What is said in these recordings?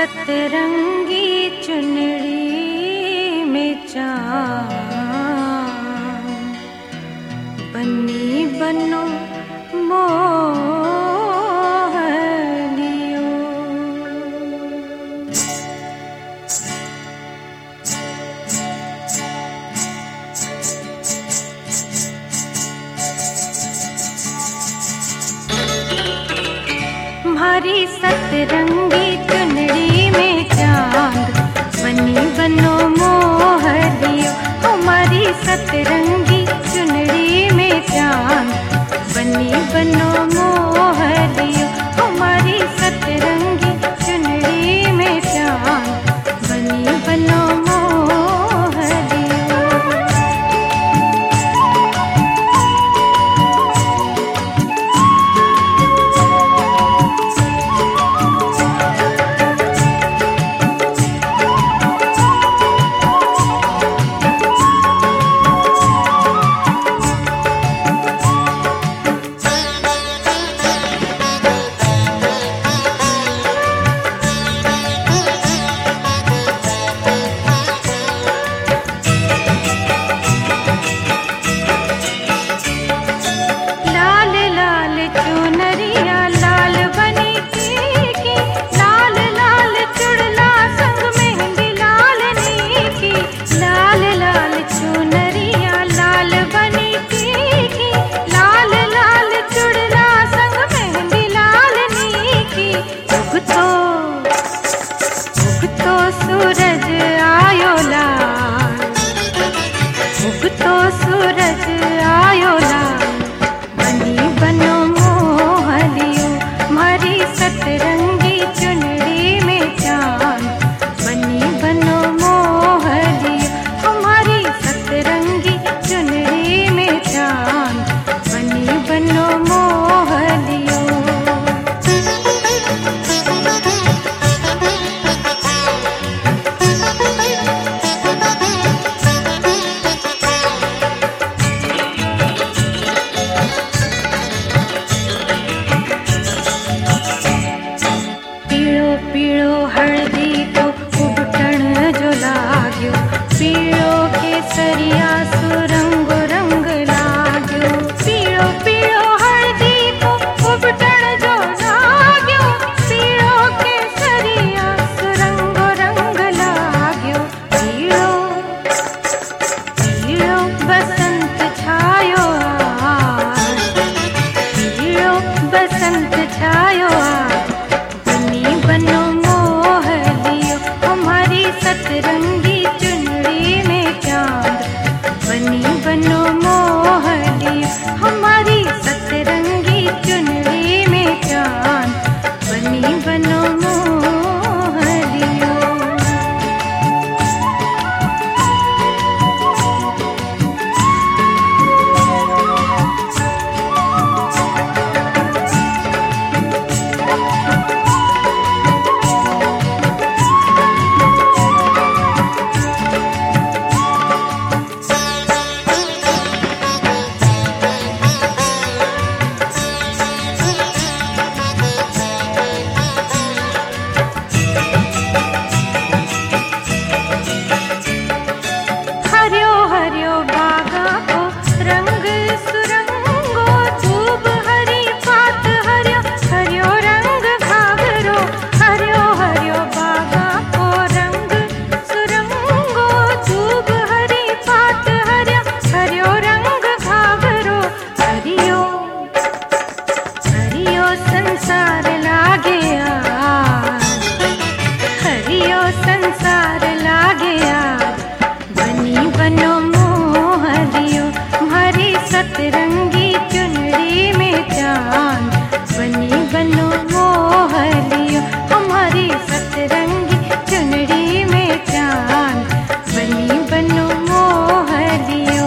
सतरंगी चुनरी में चाँद बन्नी बनो मोहनियो। हमारी सतरंगी चुनरी में चांद बनी बनो मोहनियो। हमारी सतरंगी चुनरी में चांद बनी बनो मोहनियो। हमारी सतरंगी चुनरी में चांद बनी बनो पीड़ो हल्दी को उबटन जो लाग्यो। पीड़ो केसरिया सुरंग रंग लाग्यो। पीड़ो पीड़ो हल्दी को उबटन जो लाग्यो। पीड़ो केसरिया सुरंग रंग लाग्यो। पीड़ो पीड़ो बसंत छायो आज। पीड़ो बसंत छायो आज बनी बनो मोहनियो। हमारी सतरंगी चुनरी में चांद बनी बनो मोहनियो। हमारी सतरंगी चुनरी में चांद बनी बनो मोहनियो। संसार लागे आज, हरियो संसार लागे आज बनी बनो मोहनियो। हमारी सतरंगी चुनरी में चांद बनी बनो मोहनियो। हमारी सतरंगी चुनरी में चांद बनी बनो मोहनियो।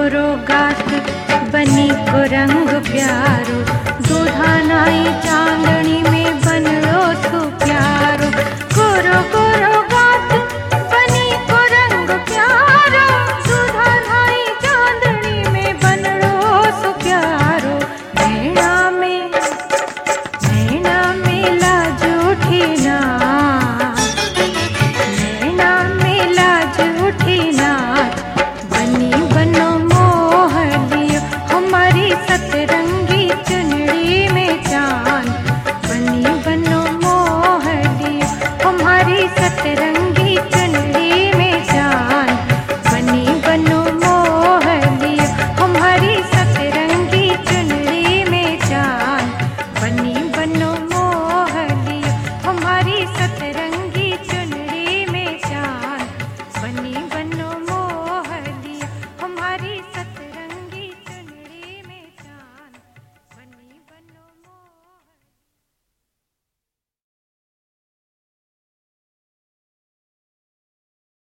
बनी को रंग प्यारो दूधा नाई चांद